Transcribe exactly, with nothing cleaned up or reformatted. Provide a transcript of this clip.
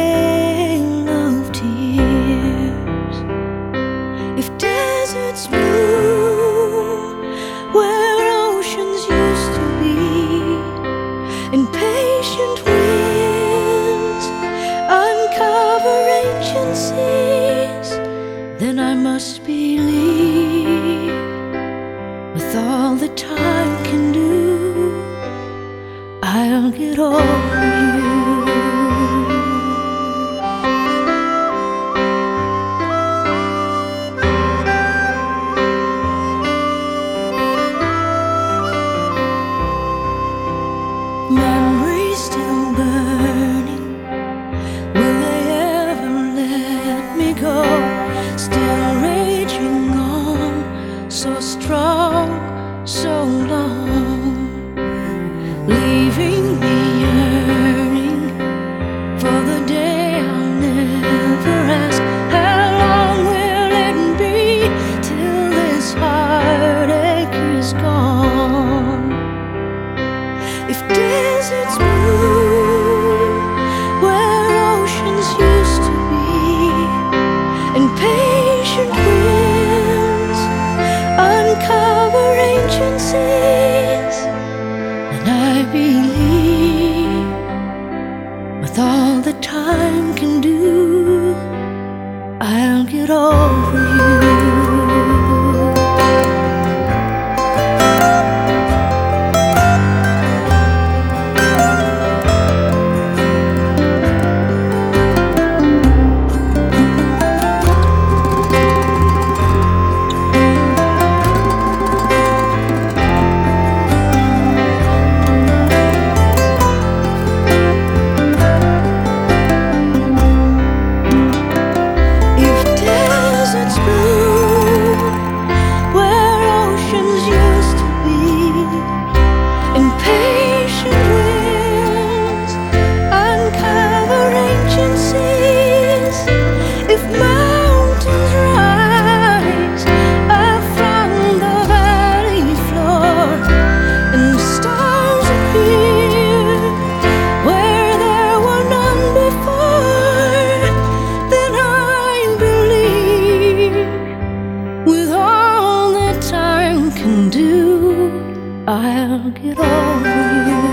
vale of tears. If deserts bloom where oceans used to be, and patient winds uncover ancient seas, then I must believe, with all that time can do, I'll get over you. Memories still burning, will they ever let me go? Still raging on, so strong, so long, leaving me yearning for the day I'll never ask. How long will it be till this heartache is gone? If deserts bloom where oceans used to be, and patient winds uncover ancient seas, and I believe, with all that time can do, I'll get over you. I'll get over you.